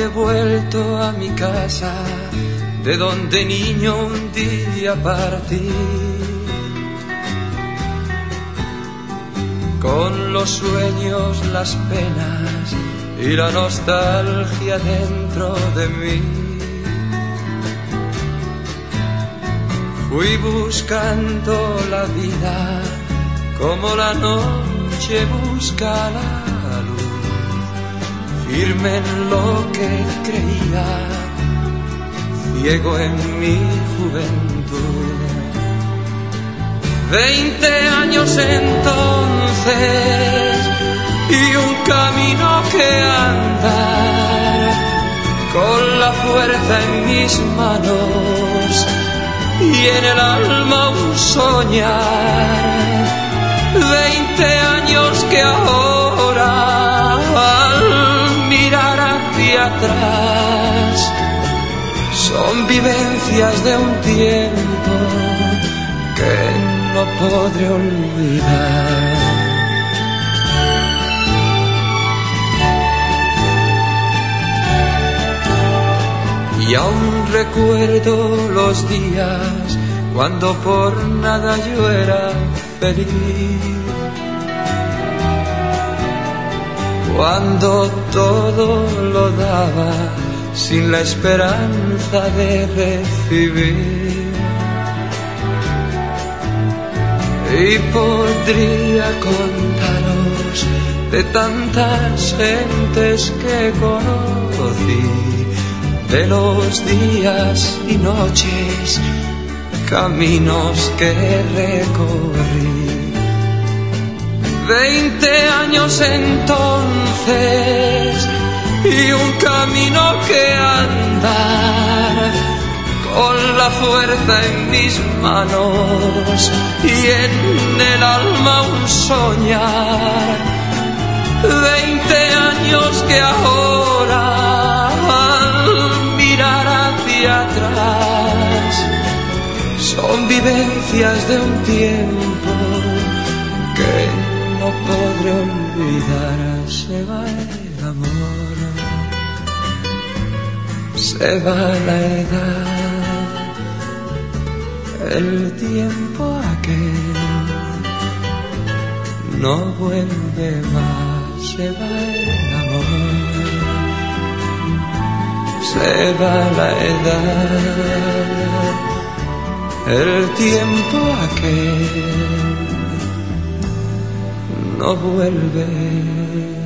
he vuelto a mi casa, de donde niño un día partí, con los sueños, las penas y la nostalgia dentro de mí. Fui buscando la vida como la noche busca la luz, firme en lo que creía, ciego en mi juventud. 20 años entonces y un camino que andar, con la fuerza en mis manos y en el alma un soñar. 20 años que ahora, al mirar hacia atrás, son vivencias de un tiempo que no podré olvidar. Y aún recuerdo los días cuando por nada yo era feliz, cuando todo lo daba sin la esperanza de recibir. Y podría contaros de tantas gentes que conocí, de los días y noches, caminos que recorrí. 20 años entonces y un camino que andar, con la fuerza en mis manos y en el alma un soñar. 20 años que ahora, al mirar hacia atrás, son vivencias de un tiempo que no podré olvidar. Se va el amor, se va la edad, el tiempo aquel no vuelve más. Se va el amor, se va la edad, el tiempo aquel no vuelve